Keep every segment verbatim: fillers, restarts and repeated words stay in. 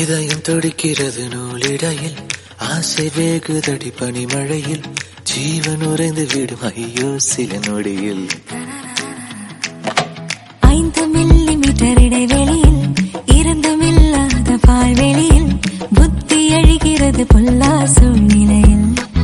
இதயம் துடிக்கிறது நூலிடையில், ஆசை வேகுதடி பனிமழையில், ஜீவன் உறைந்து விடும் ஐயோ சில நொடியில். ஐந்து மில்லி மீட்டர் இடைவெளியில், இருந்தும் இல்லாத பால்வெளியில், புத்தி அழிகிறது பொல்லா சூழ்நிலையில்.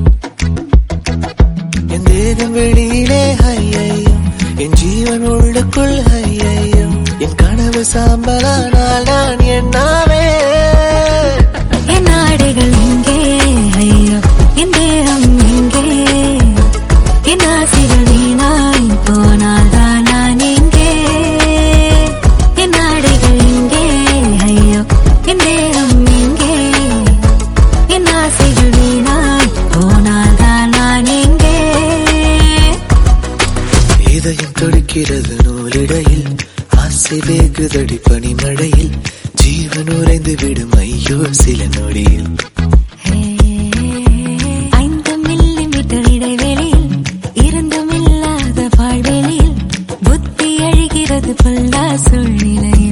என் தேகம் வெளியிலே ஐயையோ, என் ஜீவன் உள்ளுக்குள் ஐயையோ, என் கனவு சாம்பலானால் நான் என்னாவே. என் ஆடைகள் எங்கே ஐயோ, என் தேகம் எங்கே, என் ஆசைகள் வீணாய் போனால் தான் நான் எங்கே. என் ஆடைகள் எங்கே ஐயோ, என் தேகம் எங்கே, என் ஆசைகள் வீணாய் போனால் தான் நான் எங்கே. இதயம் துடிக்கிறது நூலிடையில், ஆசை வேகுதடி பனிமழையில், ஜீவன் உறைந்து விடும் ஐயோ சில நொடியில். ஐந்து மில்லி மீட்டர் இடைவெளியில், இருந்தும் இல்லாத பால்வெளியில், புத்தி அழிகிறது பொல்லா சூழ்நிலையில்.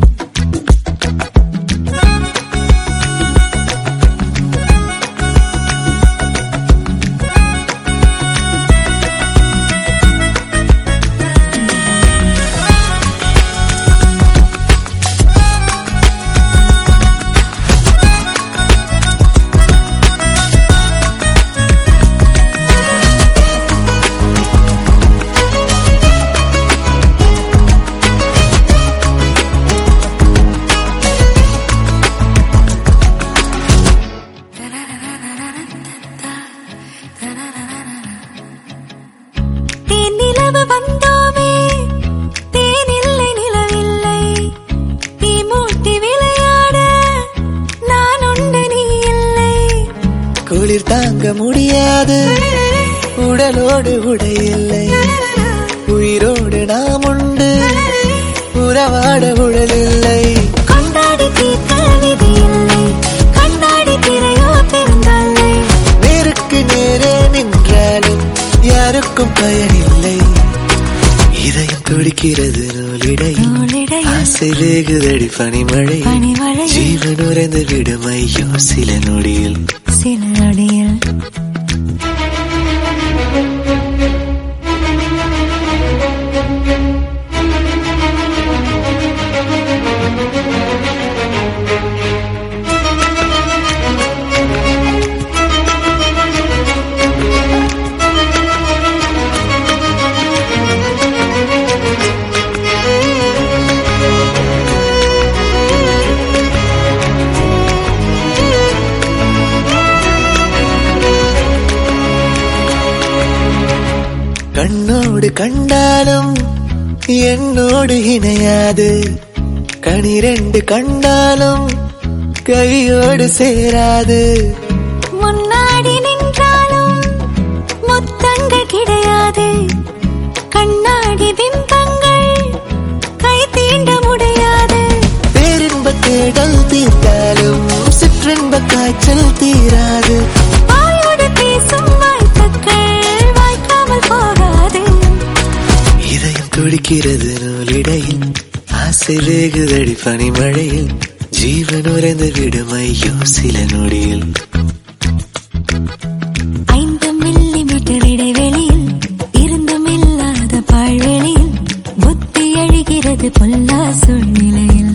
குளிர் தாங்க முடியாது உடலோடு உடையில்லை, உயிரோடு நாம் உண்டு உறவாட உடலில்லை. கொண்டாடி தீர்க்க விதியில்லை, கண்ணாடி திரையோ பெருந்தல்லை. நேருக்கு நேரே நின்றாலும் யாருக்கும் பயனில்லை. இதயம் துடிக்கிறது நூலிடையில், ஆசை வேகுதடி பனிமழை, ஜீவன் உறைந்து விடும் ஐயோ சில நொடியில் சில நொடியில். கண்ணோடு கண்டாலும் என்னோடு இணையாது, கனிரெண்டு கண்டாலும் கையோடு சேராது. முன்னாடி நின்றாலும் முத்தங்கள் கிடையாது, கண்ணாடி பிம்பங்கள் கை தீண்ட முடியாது. பேரின்ப தேடல் தீர்த்தாலும் சிற்றின்ப காய்ச்சல் தீராது. வாயோடு பேசும் வாய்ப்புகள் வாய்க்காமல் போகாது. இதயம் துடிக்கிறது நூலிடையில், ஆசை வேகுதடி பனிமழையில், ஜீவன் உறைந்து விடும் ஐயோ சில நொடியில். ஐந்து மில்லி மீட்டர் இடைவெளியில், இருந்தும் இல்லாத பால்வெளியில், புத்தி அழிகிறது பொல்லா சூழ்நிலையில்.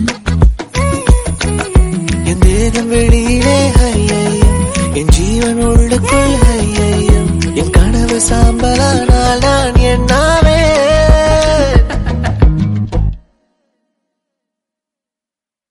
என் தேகம் வெளியிலே ஐயையோ, என் ஜீவன் உள்ளுக்குள் ஐயையோ, என் கனவு சாம்பலானால் நான்